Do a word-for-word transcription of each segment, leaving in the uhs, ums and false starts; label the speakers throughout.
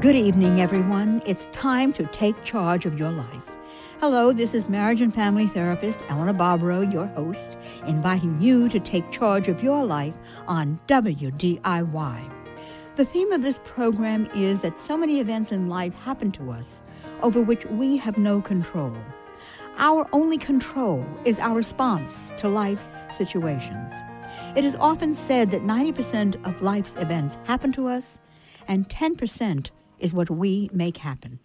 Speaker 1: Good evening, everyone. It's time to take charge of your life. Hello, this is marriage and family therapist Eleanor Barbaro, your host, inviting you to take charge of your life on W D I Y. The theme of this program is that so many events in life happen to us over which we have no control. Our only control is our response to life's situations. It is often said that ninety percent of life's events happen to us, and ten percent is what we make happen.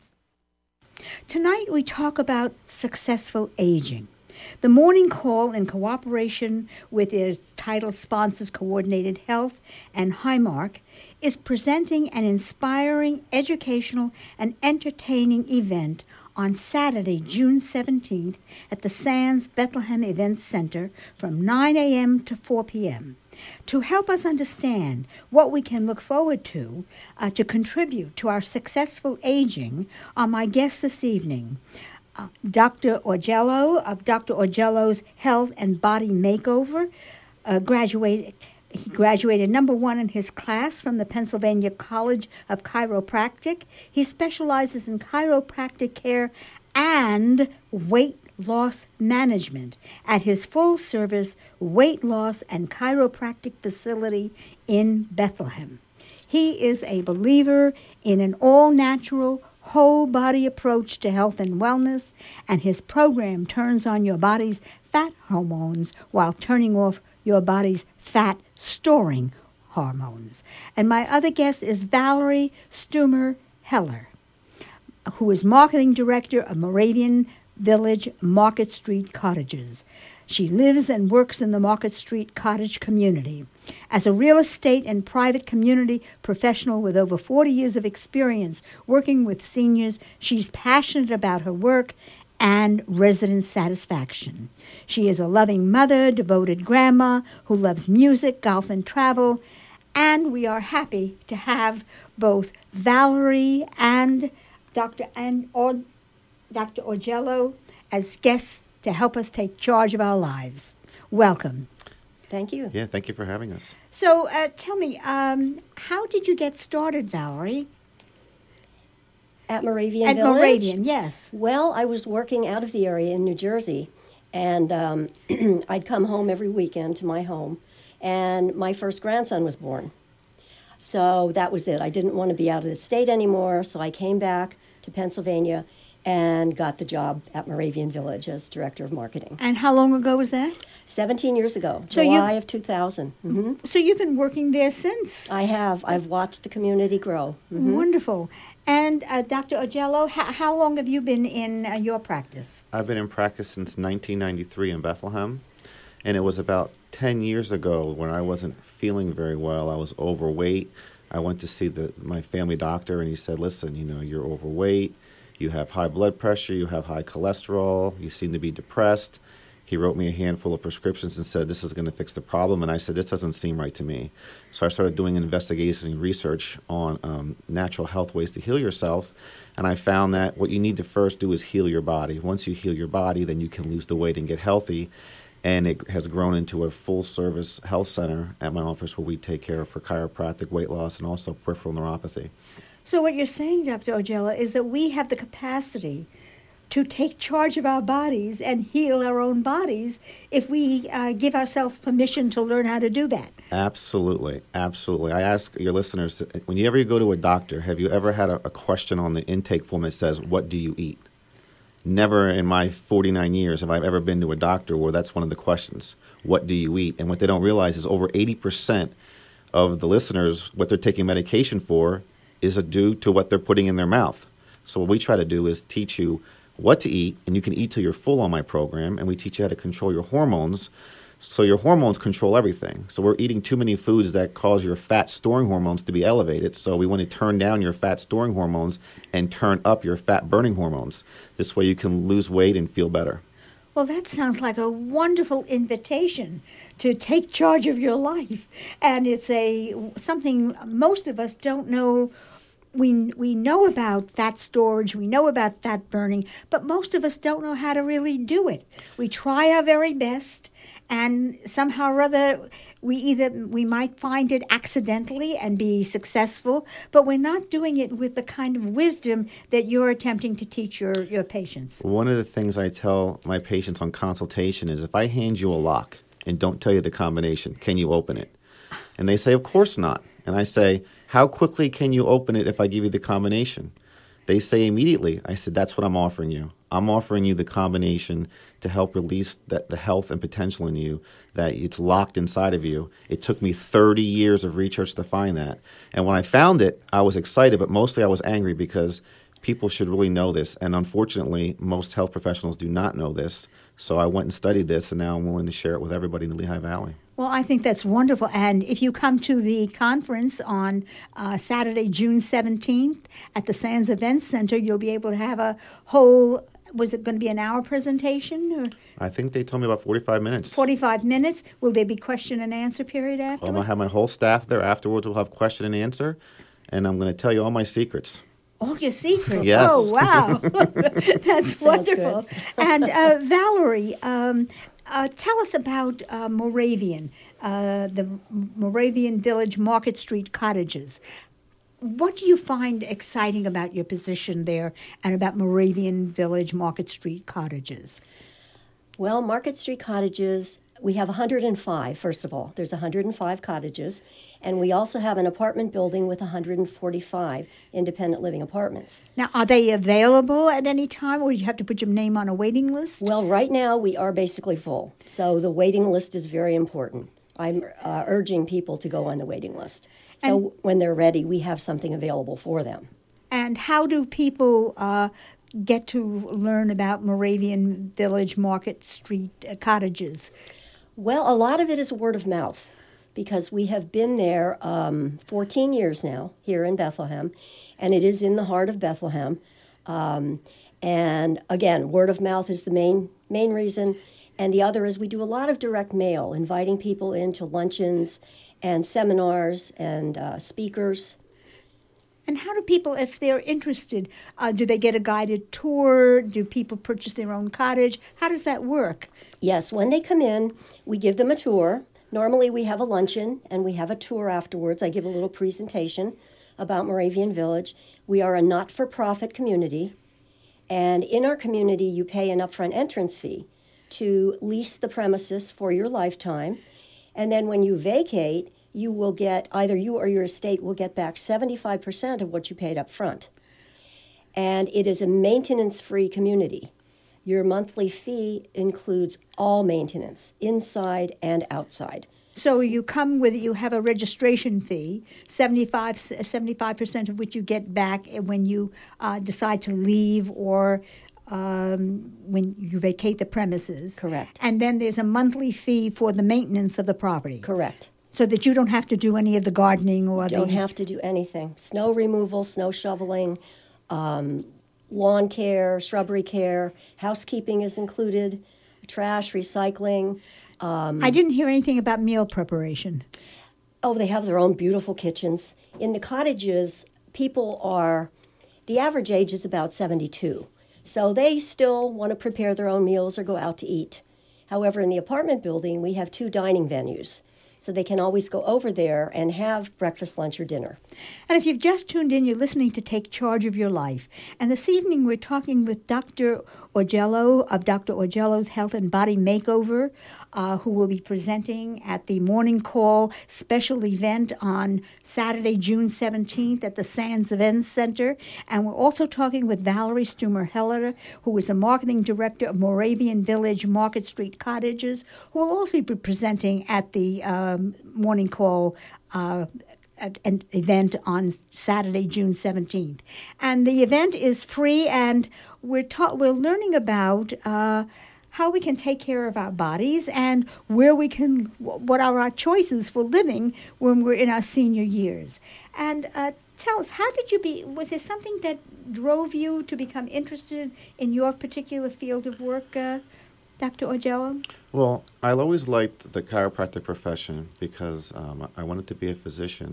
Speaker 1: Tonight we talk about successful aging. The Morning Call, in cooperation with its title sponsors Coordinated Health and Highmark, is presenting an inspiring, educational, and entertaining event on Saturday, June seventeenth at the Sands Bethlehem Events Center from nine a.m. to four p.m. To help us understand what we can look forward to uh, to contribute to our successful aging are my guests this evening. Uh, Doctor Augello of Doctor Augello's Health and Body Makeover, uh, graduated. He graduated number one in his class from the Pennsylvania College of Chiropractic. He specializes in chiropractic care and weight loss management at his full-service weight loss and chiropractic facility in Bethlehem. He is a believer in an all-natural, whole-body approach to health and wellness, and his program turns on your body's fat hormones while turning off your body's fat-storing hormones. And my other guest is Valerie Stumer Heller, who is marketing director of Moravian Village Market Street Cottages. She lives and works in the Market Street Cottage community. As a real estate and private community professional with over forty years of experience working with seniors, she's passionate about her work and resident satisfaction. She is a loving mother, devoted grandma who loves music, golf, and travel. And we are happy to have both Valerie and Doctor and or Doctor Augello as guests to help us take charge of our lives. Welcome.
Speaker 2: Thank you.
Speaker 3: Yeah, thank you for having us.
Speaker 1: So uh, tell me, um, how did you get started, Valerie?
Speaker 2: At Moravian
Speaker 1: At
Speaker 2: Village?
Speaker 1: Moravian, yes.
Speaker 2: Well, I was working out of the area in New Jersey, and um, I'd come home every weekend to my home, and my first grandson was born. So that was it. I didn't want to be out of the state anymore, so I came back to Pennsylvania and got the job at Moravian Village as director of marketing.
Speaker 1: And how long ago was that?
Speaker 2: seventeen years ago,
Speaker 1: So
Speaker 2: July
Speaker 1: you've-
Speaker 2: of two thousand. Mm-hmm.
Speaker 1: So you've been working there since.
Speaker 2: I have. I've watched the community grow. Mm-hmm.
Speaker 1: Wonderful. And uh, Doctor Augello, how, how long have you been in uh, your practice?
Speaker 3: I've been in practice since nineteen ninety-three in Bethlehem, and it was about ten years ago when I wasn't feeling very well. I was overweight. I went to see the, my family doctor, and he said, listen, you know, you're overweight, you have high blood pressure, you have high cholesterol, you seem to be depressed. He wrote me a handful of prescriptions and said, this is going to fix the problem. And I said, this doesn't seem right to me. So I started doing an investigation and research on um, natural health ways to heal yourself. And I found that what you need to first do is heal your body. Once you heal your body, then you can lose the weight and get healthy. And it has grown into a full-service health center at my office where we take care of for chiropractic, weight loss, and also peripheral neuropathy.
Speaker 1: So what you're saying, Doctor Augello, is that we have the capacity to take charge of our bodies and heal our own bodies if we uh, give ourselves permission to learn how to do that.
Speaker 3: Absolutely. Absolutely. I ask your listeners, when you ever go to a doctor, have you ever had a, a question on the intake form that says, what do you eat? Never in my forty-nine years have I ever been to a doctor where that's one of the questions. What do you eat? And what they don't realize is over eighty percent of the listeners, what they're taking medication for is due to what they're putting in their mouth. So what we try to do is teach you what to eat, and you can eat till you're full on my program, and we teach you how to control your hormones. So your hormones control everything. So we're eating too many foods that cause your fat-storing hormones to be elevated. So we want to turn down your fat-storing hormones and turn up your fat-burning hormones. This way you can lose weight and feel better.
Speaker 1: Well, that sounds like a wonderful invitation to take charge of your life. And it's a something most of us don't know we we know about fat storage, we know about fat burning, but most of us don't know how to really do it. We try our very best, and somehow or other, we either we might find it accidentally and be successful, but we're not doing it with the kind of wisdom that you're attempting to teach your, your patients.
Speaker 3: One of the things I tell my patients on consultation is if I hand you a lock and don't tell you the combination, can you open it? And they say, of course not. And I say, how quickly can you open it if I give you the combination? They say immediately. I said, that's what I'm offering you. I'm offering you the combination to help release the, the health and potential in you, that it's locked inside of you. It took me thirty years of research to find that. And when I found it, I was excited, but mostly I was angry because people should really know this. And unfortunately, most health professionals do not know this. So I went and studied this, and now I'm willing to share it with everybody in the Lehigh Valley.
Speaker 1: Well, I think that's wonderful. And if you come to the conference on uh, Saturday, June seventeenth at the Sands Events Center, you'll be able to have a whole, was it going to be an hour presentation? Or
Speaker 3: I think they told me about forty-five minutes.
Speaker 1: forty-five minutes. Will there be question and answer period afterwards?
Speaker 3: I'm going to have my whole staff there. Afterwards, we'll have question and answer, and I'm going to tell you all my secrets.
Speaker 1: All your secrets.
Speaker 3: Yes.
Speaker 1: Oh, wow. That's
Speaker 2: Sounds
Speaker 1: wonderful.
Speaker 2: good.
Speaker 1: And uh, Valerie, um, uh, tell us about uh, Moravian, uh, the Moravian Village Market Street Cottages. What do you find exciting about your position there and about Moravian Village Market Street Cottages?
Speaker 2: Well, Market Street Cottages, we have one hundred five, first of all. There's one hundred five cottages, and we also have an apartment building with one hundred forty-five independent living apartments.
Speaker 1: Now, are they available at any time, or do you have to put your name on a waiting list?
Speaker 2: Well, right now we are basically full, so the waiting list is very important. I'm uh, urging people to go on the waiting list. So
Speaker 1: And-
Speaker 2: when they're ready, we have something available for them.
Speaker 1: And how do people uh, get to learn about Moravian Village Market Street uh, Cottages?
Speaker 2: Well, a lot of it is word of mouth because we have been there um, fourteen years now here in Bethlehem, and it is in the heart of Bethlehem. Um, and again, word of mouth is the main main reason. And the other is we do a lot of direct mail, inviting people into luncheons and seminars and uh, speakers.
Speaker 1: And how do people, if they're interested, uh, do they get a guided tour? Do people purchase their own cottage? How does that work?
Speaker 2: Yes, when they come in, we give them a tour. Normally we have a luncheon and we have a tour afterwards. I give a little presentation about Moravian Village. We are a not-for-profit community, and in our community you pay an upfront entrance fee to lease the premises for your lifetime, and then when you vacate, you will get, either you or your estate will get back seventy-five percent of what you paid up front. And it is a maintenance-free community. Your monthly fee includes all maintenance, inside and outside.
Speaker 1: So you come with, you have a registration fee, seventy-five, seventy-five percent of which you get back when you uh, decide to leave or um, when you vacate the premises.
Speaker 2: Correct.
Speaker 1: And then there's a monthly fee for the maintenance of the property.
Speaker 2: Correct.
Speaker 1: So that you don't have to do any of the gardening or
Speaker 2: Don't
Speaker 1: the...
Speaker 2: have to do anything. Snow removal, snow shoveling, um, lawn care, shrubbery care, housekeeping is included, trash, recycling. Um,
Speaker 1: I didn't hear anything about meal preparation.
Speaker 2: Oh, they have their own beautiful kitchens. In the cottages, people are, the average age is about seventy-two. So they still want to prepare their own meals or go out to eat. However, in the apartment building, we have two dining venues. So they can always go over there and have breakfast, lunch, or dinner.
Speaker 1: And if you've just tuned in, you're listening to Take Charge of Your Life. And this evening we're talking with Doctor Augello of Doctor Augello's Health and Body Makeover, uh, who will be presenting at the Morning Call special event on Saturday, June seventeenth at the Sands Events Center. And we're also talking with Valerie Stumer-Heller, who is the marketing director of Moravian Village Market Street Cottages, who will also be presenting at the uh, Um, morning call uh, an event on Saturday, June seventeenth. And the event is free, and we're ta- we're learning about uh, how we can take care of our bodies and where we can, what are our choices for living when we're in our senior years. And uh, tell us, how did you be, was there something that drove you to become interested in your particular field of work, uh, Doctor Augello?
Speaker 3: Well, I always liked the chiropractic profession because um, I wanted to be a physician,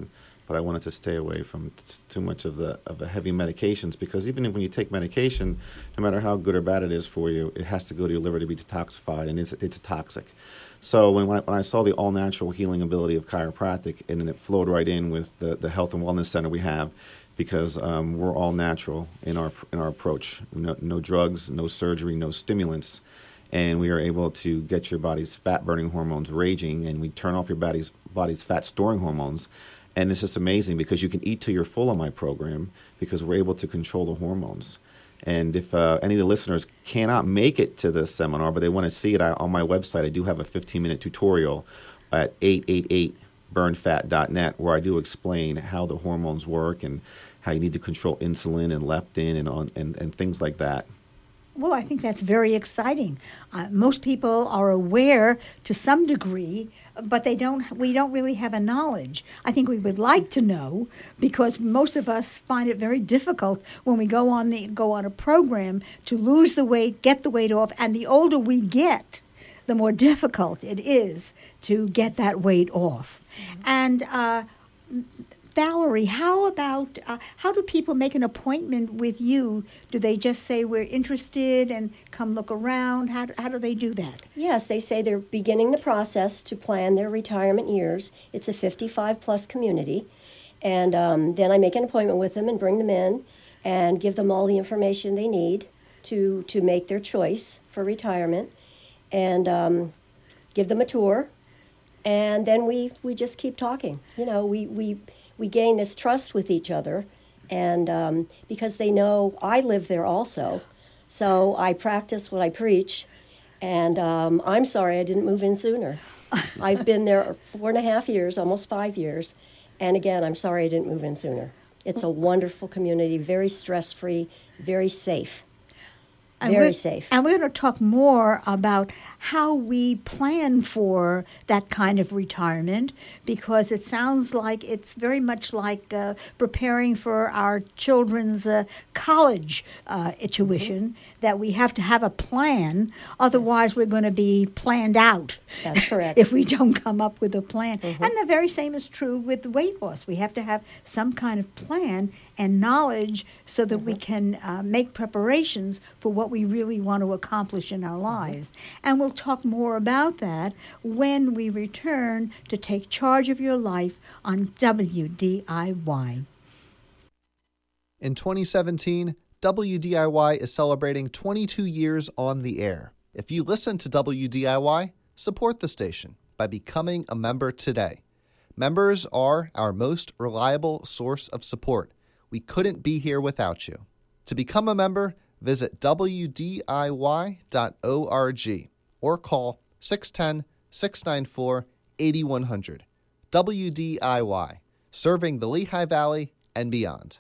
Speaker 3: but I wanted to stay away from t- too much of the of the heavy medications, because even if when you take medication, no matter how good or bad it is for you, it has to go to your liver to be detoxified, and it's it's toxic. So when when I, when I saw the all natural healing ability of chiropractic, and then it flowed right in with the, the health and wellness center we have, because um, we're all natural in our in our approach. No, no drugs, no surgery, no stimulants. And we are able to get your body's fat-burning hormones raging, and we turn off your body's body's fat-storing hormones. And it's just amazing, because you can eat till you're full on my program, because we're able to control the hormones. And if uh, any of the listeners cannot make it to this seminar, but they want to see it, I, on my website, I do have a fifteen-minute tutorial at eight eight eight burn fat dot net, where I do explain how the hormones work and how you need to control insulin and leptin and on, and, and things like that.
Speaker 1: Well, I think that's very exciting. Uh, most people are aware to some degree, but they don't. We don't really have a knowledge. I think we would like to know, because most of us find it very difficult when we go on the go on a program to lose the weight, get the weight off, and the older we get, the more difficult it is to get that weight off. Mm-hmm. And uh, Valerie, how about, uh, how do people make an appointment with you? Do they just say, we're interested and come look around? How, how do they do that?
Speaker 2: Yes, they say they're beginning the process to plan their retirement years. It's a fifty-five plus community. And um, then I make an appointment with them and bring them in and give them all the information they need to, to make their choice for retirement, and um, give them a tour. And then we, we just keep talking. You know, we... we We gain this trust with each other, and um, because they know I live there also, so I practice what I preach, and um, I'm sorry I didn't move in sooner. I've been there four and a half years, almost five years, and again, I'm sorry I didn't move in sooner. It's a wonderful community, very stress-free, very safe.
Speaker 1: And
Speaker 2: Very
Speaker 1: we're,
Speaker 2: safe.
Speaker 1: And we're going to talk more about how we plan for that kind of retirement, because it sounds like it's very much like uh, preparing for our children's uh, college uh, tuition, mm-hmm. that we have to have a plan. Otherwise, yes. we're going to be planned out.
Speaker 2: That's correct.
Speaker 1: If we don't come up with a plan.
Speaker 2: Mm-hmm.
Speaker 1: And the very same is true with weight loss. We have to have some kind of plan and knowledge so that mm-hmm. we can uh, make preparations for what we really want to accomplish in our lives. Mm-hmm. And we'll talk more about that when we return to Take Charge of Your Life on W D I Y.
Speaker 4: In twenty seventeen, W D I Y is celebrating twenty-two years on the air. If you listen to W D I Y, support the station by becoming a member today. Members are our most reliable source of support. We couldn't be here without you. To become a member, visit W D I Y dot org or call six one zero, six nine four, eight one zero zero. W D I Y, serving the Lehigh Valley and beyond.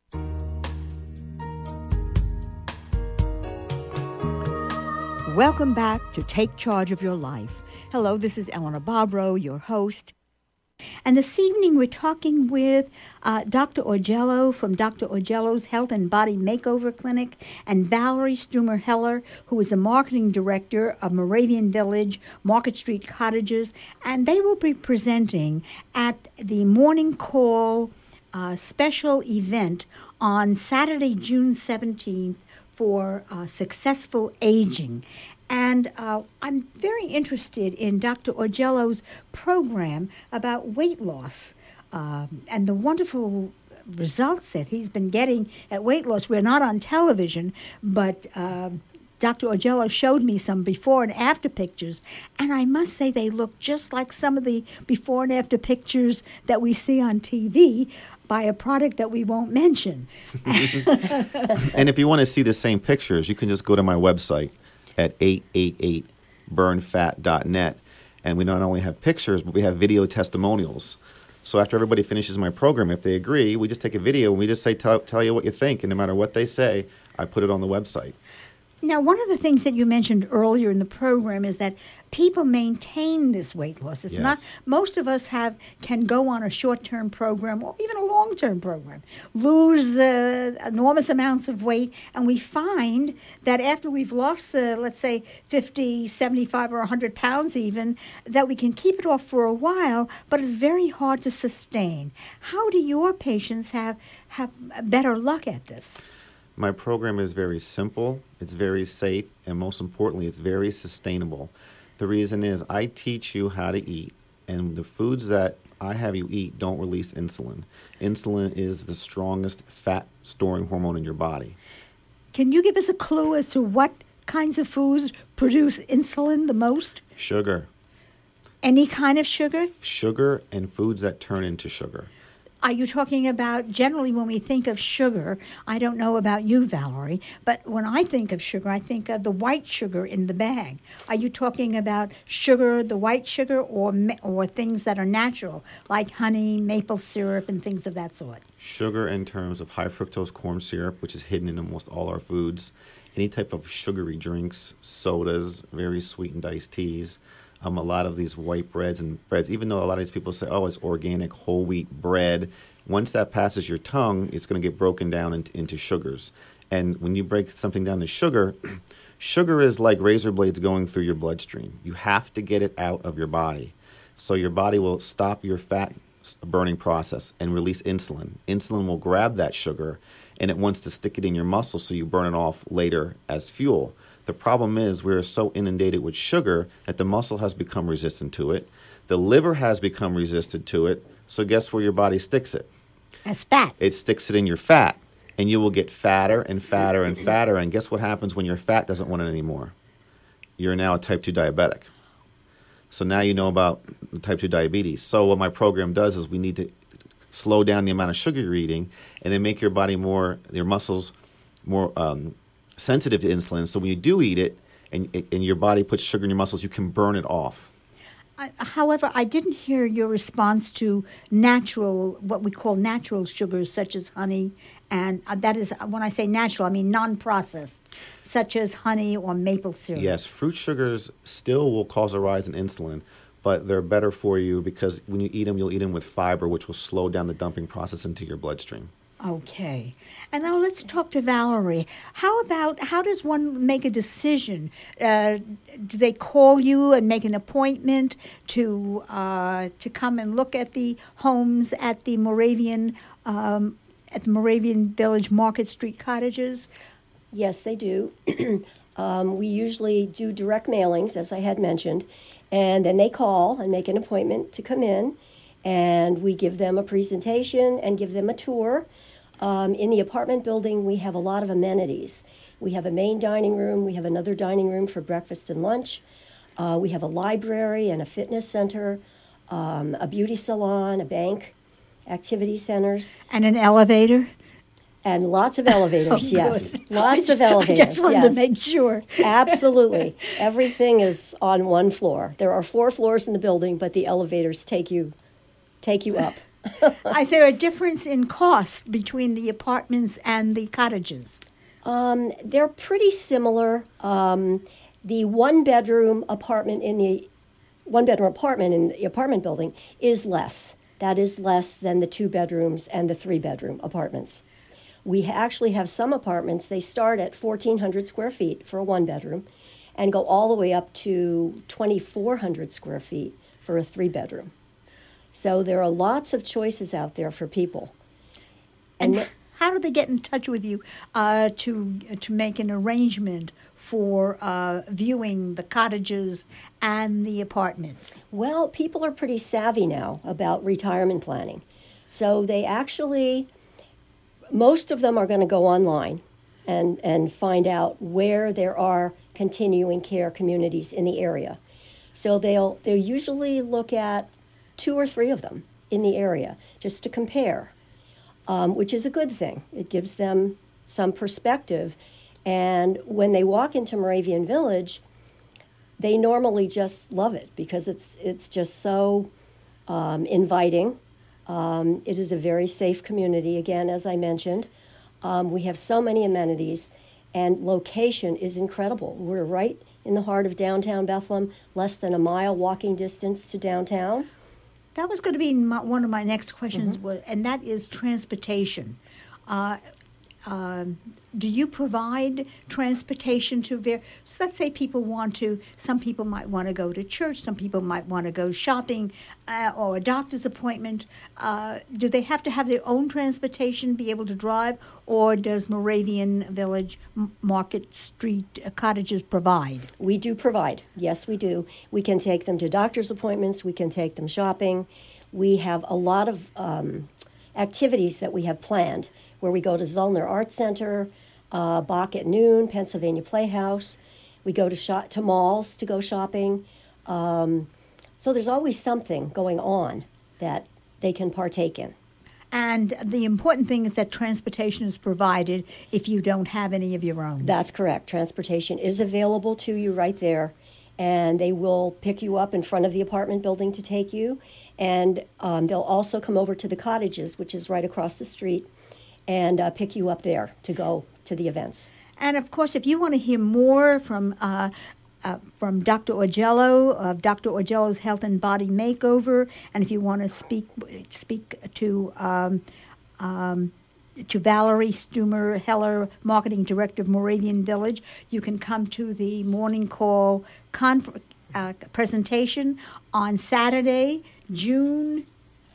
Speaker 1: Welcome back to Take Charge of Your Life. Hello, this is Eleanor Bobrow, your host. And this evening we're talking with uh, Doctor Augello from Doctor Augello's Health and Body Makeover Clinic, and Valerie Stumer-Heller, who is the marketing director of Moravian Village, Market Street Cottages, and they will be presenting at the Morning Call uh, special event on Saturday, June seventeenth, for uh, successful aging. And uh, I'm very interested in Doctor Augello's program about weight loss um, and the wonderful results that he's been getting at weight loss. We're not on television, but um, Doctor Augello showed me some before and after pictures, and I must say they look just like some of the before and after pictures that we see on T V by a product that we won't mention.
Speaker 3: And if you want to see the same pictures, you can just go to my website at eight eight eight burn fat dot net, and we not only have pictures, but we have video testimonials. So after everybody finishes my program, if they agree, we just take a video and we just say, tell, tell you what you think, and no matter what they say, I put it on the website.
Speaker 1: Now, one of the things that you mentioned earlier in the program is that people maintain this weight loss. It's
Speaker 3: Yes.
Speaker 1: not, most of us have can go on a short-term program or even a long-term program, lose uh, enormous amounts of weight, and we find that after we've lost the, let's say, fifty, seventy-five, or one hundred pounds even, that we can keep it off for a while, but it's very hard to sustain. How do your patients have, have better luck at this?
Speaker 3: My program is very simple, it's very safe, and most importantly, it's very sustainable. The reason is I teach you how to eat, and the foods that I have you eat don't release insulin. Insulin is the strongest fat-storing hormone in your body.
Speaker 1: Can you give us a clue as to what kinds of foods produce insulin the most?
Speaker 3: Sugar.
Speaker 1: Any kind of sugar?
Speaker 3: Sugar and foods that turn into sugar.
Speaker 1: Are you talking about, generally when we think of sugar, I don't know about you, Valerie, but when I think of sugar, I think of the white sugar in the bag. Are you talking about sugar, the white sugar, or ma- or things that are natural, like honey, maple syrup, and things of that sort?
Speaker 3: Sugar in terms of high fructose corn syrup, which is hidden in almost all our foods. Any type of sugary drinks, sodas, very sweetened iced teas. Um, a lot of these white breads and breads, even though a lot of these people say, oh, it's organic, whole wheat bread, once that passes your tongue, it's going to get broken down into, into sugars. And when you break something down to sugar, sugar is like razor blades going through your bloodstream. You have to get it out of your body. So your body will stop your fat burning process and release insulin. Insulin will grab that sugar, and it wants to stick it in your muscle so you burn it off later as fuel. The problem is we're so inundated with sugar that the muscle has become resistant to it. The liver has become resistant to it. So guess where your body sticks it?
Speaker 1: As fat.
Speaker 3: It sticks it in your fat. And you will get fatter and fatter and fatter. And guess what happens when your fat doesn't want it anymore? You're now a type two diabetic. So now you know about type two diabetes. So what my program does is we need to slow down the amount of sugar you're eating and then make your body more, your muscles more um, sensitive to insulin, so when you do eat it and, and your body puts sugar in your muscles, you can burn it off.
Speaker 1: I, however, I didn't hear your response to natural, what we call natural sugars, such as honey, and uh, that is, when I say natural, I mean non-processed, such as honey or maple syrup.
Speaker 3: Yes, fruit sugars still will cause a rise in insulin, but they're better for you because when you eat them, you'll eat them with fiber, which will slow down the dumping process into your bloodstream.
Speaker 1: Okay. And now let's talk to Valerie. How about, how does one make a decision? Uh, do they call you and make an appointment to uh, to come and look at the homes at the Moravian, um, at the Moravian Village Market Street cottages?
Speaker 2: Yes, they do. um, we usually do direct mailings, as I had mentioned, and then they call and make an appointment to come in, and we give them a presentation and give them a tour. Um, in the apartment building, we have a lot of amenities. We have a main dining room. We have another dining room for breakfast and lunch. Uh, we have a library and a fitness center, um, a beauty salon, a bank, activity centers.
Speaker 1: And an elevator?
Speaker 2: And lots of elevators,
Speaker 1: Oh,
Speaker 2: yes.
Speaker 1: good.
Speaker 2: Lots
Speaker 1: I
Speaker 2: of
Speaker 1: ju-
Speaker 2: elevators,
Speaker 1: I just wanted
Speaker 2: yes.
Speaker 1: to make sure.
Speaker 2: Absolutely. Everything is on one floor. There are four floors in the building, but the elevators take you take you up.
Speaker 1: Is there a difference in cost between the apartments and the cottages?
Speaker 2: Um, they're pretty similar. Um, the one-bedroom apartment in the one-bedroom apartment in the apartment building is less. That is less than the two bedrooms and the three-bedroom apartments. We actually have some apartments, they start at fourteen hundred square feet for a one-bedroom and go all the way up to twenty-four hundred square feet for a three-bedroom. So there are lots of choices out there for people.
Speaker 1: And,
Speaker 2: And
Speaker 1: and how do they get in touch with you uh, to to make an arrangement for uh, viewing the cottages and the apartments?
Speaker 2: Well, people are pretty savvy now about retirement planning. So they actually, most of them are going to go online and, and find out where there are continuing care communities in the area. So they'll they'll usually look at two or three of them in the area just to compare, um, which is a good thing. It gives them some perspective. And when they walk into Moravian Village, they normally just love it because it's it's just so um, inviting. Um, it is a very safe community, again, as I mentioned. Um, we have so many amenities, and location is incredible. We're right in the heart of downtown Bethlehem, less than a mile walking distance to downtown.
Speaker 1: That was going to be my, one of my next questions, mm-hmm. and that is transportation. Uh, um, do you provide transportation to ver- so let's say people want to, some people might want to go to church, some people might want to go shopping uh, or a doctor's appointment. Uh, do they have to have their own transportation, be able to drive, or does Moravian Village M- Market Street uh, Cottages provide?
Speaker 2: We do provide. Yes, we do. We can take them to doctor's appointments. We can take them shopping. We have a lot of um, activities that we have planned, where we go to Zollner Art Center, uh, Bach at Noon, Pennsylvania Playhouse. We go to shop, to malls to go shopping. Um, so there's always something going on that they can partake in.
Speaker 1: And the important thing is that transportation is provided if you don't have any of your own.
Speaker 2: That's correct. Transportation is available to you right there, and they will pick you up in front of the apartment building to take you. And um, they'll also come over to the cottages, which is right across the street, and uh, pick you up there to go to the events.
Speaker 1: And of course, if you want to hear more from uh, uh, from Doctor Augello of Doctor Augello's Health and Body Makeover, and if you want to speak speak to um, um, to Valerie Stumer Heller, Marketing Director of Moravian Village, you can come to the morning call conf- uh, presentation on Saturday, June.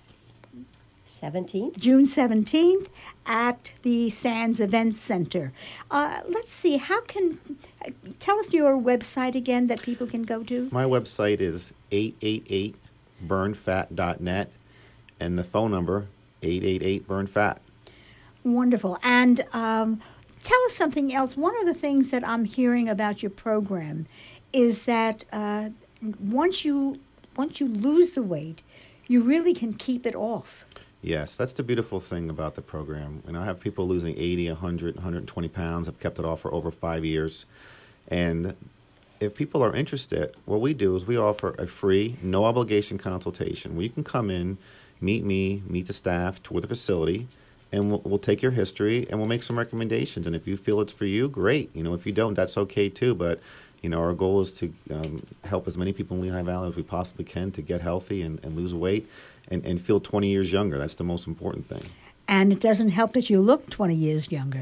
Speaker 2: seventeenth.
Speaker 1: June seventeenth at the Sands Events Center. Uh, let's see, how can, uh, tell us your website again that people can go to.
Speaker 3: My website is eight eight eight burn fat dot net, and the phone number, eight eight eight burn fat.
Speaker 1: Wonderful. And um, tell us something else. One of the things that I'm hearing about your program is that uh, once you once you lose the weight, you really can keep it off.
Speaker 3: Yes, that's the beautiful thing about the program. And I have people losing eighty, one hundred, one hundred twenty pounds. I've kept it off for over five years. And if people are interested, what we do is we offer a free, no obligation consultation where you can come in, meet me, meet the staff, tour the facility, and we'll, we'll take your history and we'll make some recommendations. And if you feel it's for you, great. You know, if you don't, that's okay too. But you know, our goal is to um, help as many people in Lehigh Valley as we possibly can to get healthy and, and lose weight and, and feel twenty years younger. That's the most important thing.
Speaker 1: And it doesn't help that you look twenty years younger.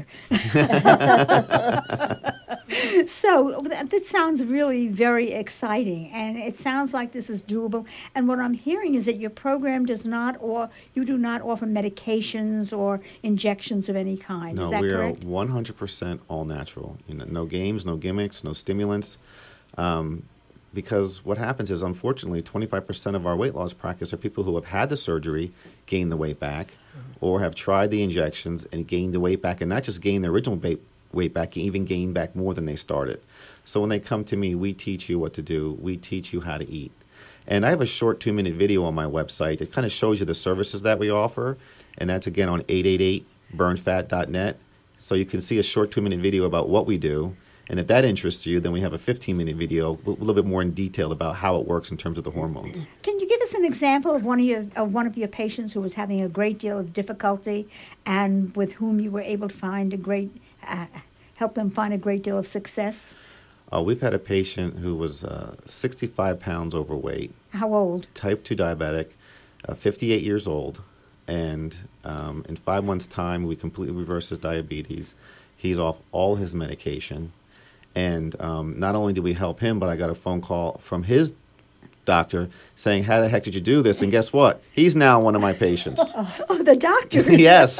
Speaker 1: So this sounds really very exciting, and it sounds like this is doable. And what I'm hearing is that your program does not, or you do not offer medications or injections of any kind.
Speaker 3: No,
Speaker 1: is that
Speaker 3: we
Speaker 1: correct?
Speaker 3: are one hundred percent all natural. You know, no games, no gimmicks, no stimulants. Um, because what happens is, unfortunately, twenty-five percent of our weight loss practice are people who have had the surgery, gained the weight back, mm-hmm. or have tried the injections and gained the weight back, and not just gained the original weight weight back, even gain back more than they started. So when they come to me, we teach you what to do. We teach you how to eat. And I have a short two-minute video on my website that kind of shows you the services that we offer, and that's, again, on eight eight eight burn fat dot net. So you can see a short two-minute video about what we do. And if that interests you, then we have a fifteen-minute video, a little bit more in detail about how it works in terms of the hormones.
Speaker 1: Can you give us an example of one of your of one of your patients who was having a great deal of difficulty, and with whom you were able to find a great uh, help them find a great deal of success?
Speaker 3: Uh, we've had a patient who was uh, sixty-five pounds overweight.
Speaker 1: How old?
Speaker 3: Type two diabetic, uh, fifty-eight years old, and um, in five months' time, we completely reversed his diabetes. He's off all his medication. And um, not only did we help him, but I got a phone call from his doctor saying, how the heck did you do this? And guess what? He's now one of my patients.
Speaker 1: Oh, the doctor.
Speaker 3: Yes.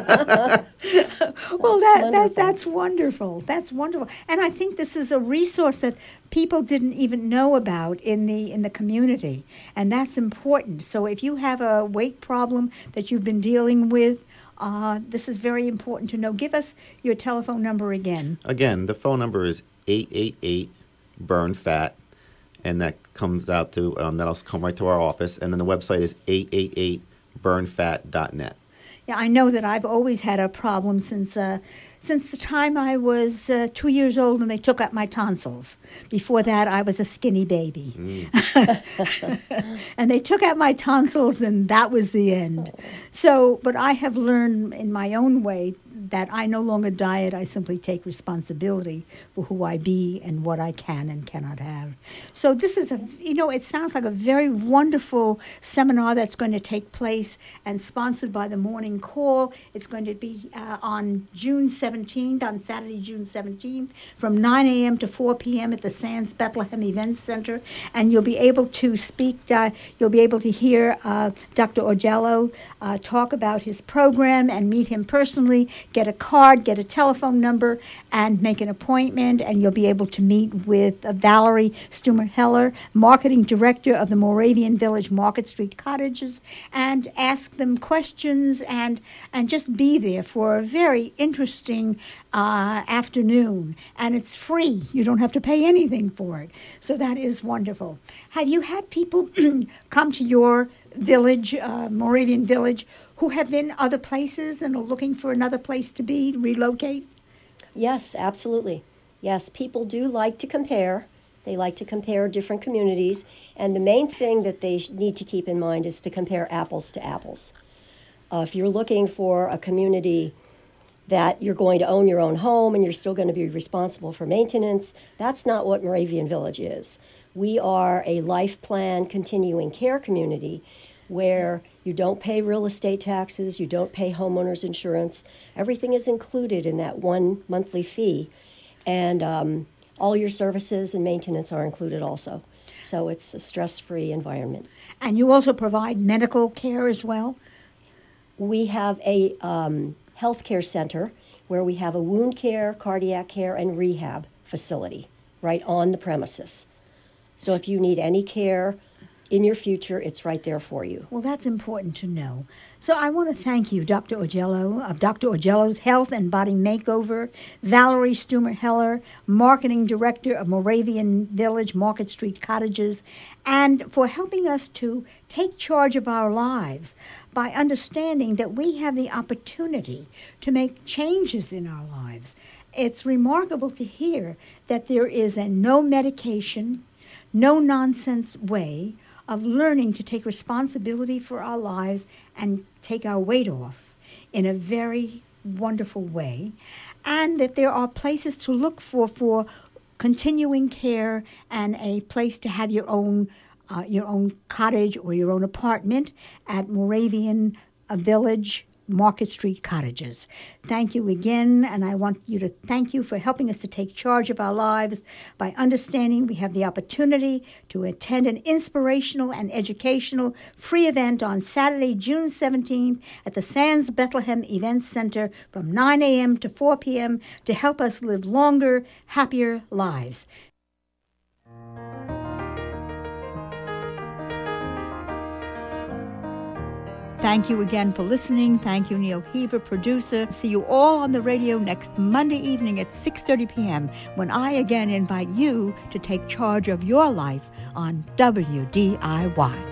Speaker 1: Well, that, that that's wonderful. That's wonderful. And I think this is a resource that people didn't even know about in the in the community. And that's important. So if you have a weight problem that you've been dealing with, Uh, this is very important to know. Give us your telephone number again.
Speaker 3: Again, the phone number is eight eight eight burn fat, and that comes out to, um, that'll come right to our office. And then the website is eight eight eight burn fat dot net.
Speaker 1: Yeah, I know that I've always had a problem since uh, since the time I was uh, two years old when they took out my tonsils. Before that, I was a skinny baby. Mm. And they took out my tonsils, and that was the end. So, but I have learned in my own way that I no longer diet. I simply take responsibility for who I be and what I can and cannot have. So this is a, you know, it sounds like a very wonderful seminar that's going to take place and sponsored by the Morning Call. It's going to be uh, on June seventeenth, on Saturday, June seventeenth, from nine a.m. to four p.m. at the Sands Bethlehem Events Center. And you'll be able to speak, uh, you'll be able to hear uh, Doctor Augello uh, talk about his program and meet him personally, get a card, get a telephone number, and make an appointment. And you'll be able to meet with uh, Valerie Stumer-Heller, Marketing Director of the Moravian Village Market Street Cottages, and ask them questions and, and just be there for a very interesting uh, afternoon. And it's free. You don't have to pay anything for it. So that is wonderful. Have you had people come to your village, uh, Moravian Village, who have been other places and are looking for another place to be, relocate?
Speaker 2: Yes, absolutely. Yes, people do like to compare. They like to compare different communities. And the main thing that they need to keep in mind is to compare apples to apples. Uh, if you're looking for a community that you're going to own your own home and you're still going to be responsible for maintenance, that's not what Moravian Village is. We are a life plan continuing care community where you don't pay real estate taxes, you don't pay homeowners insurance. Everything is included in that one monthly fee. And um, all your services and maintenance are included also. So it's a stress-free environment.
Speaker 1: And you also provide medical care as well?
Speaker 2: We have a um, healthcare center where we have a wound care, cardiac care, and rehab facility right on the premises. So if you need any care in your future, it's right there for you.
Speaker 1: Well, that's important to know. So I want to thank you, Doctor Augello, of Doctor Augello's Health and Body Makeover, Valerie Stumer-Heller, Marketing Director of Moravian Village Market Street Cottages, and for helping us to take charge of our lives by understanding that we have the opportunity to make changes in our lives. It's remarkable to hear that there is a no medication, no nonsense way of learning to take responsibility for our lives and take our weight off in a very wonderful way, and that there are places to look for for continuing care and a place to have your own uh, your own cottage or your own apartment at Moravian uh, Village Market Street Cottages. Thank you again, and I want you to thank you for helping us to take charge of our lives by understanding we have the opportunity to attend an inspirational and educational free event on Saturday, June seventeenth at the Sands Bethlehem Events Center from nine a.m. to four p.m. to help us live longer, happier lives. Thank you again for listening. Thank you, Neil Heaver, producer. See you all on the radio next Monday evening at six thirty p.m. when I again invite you to take charge of your life on W D I Y.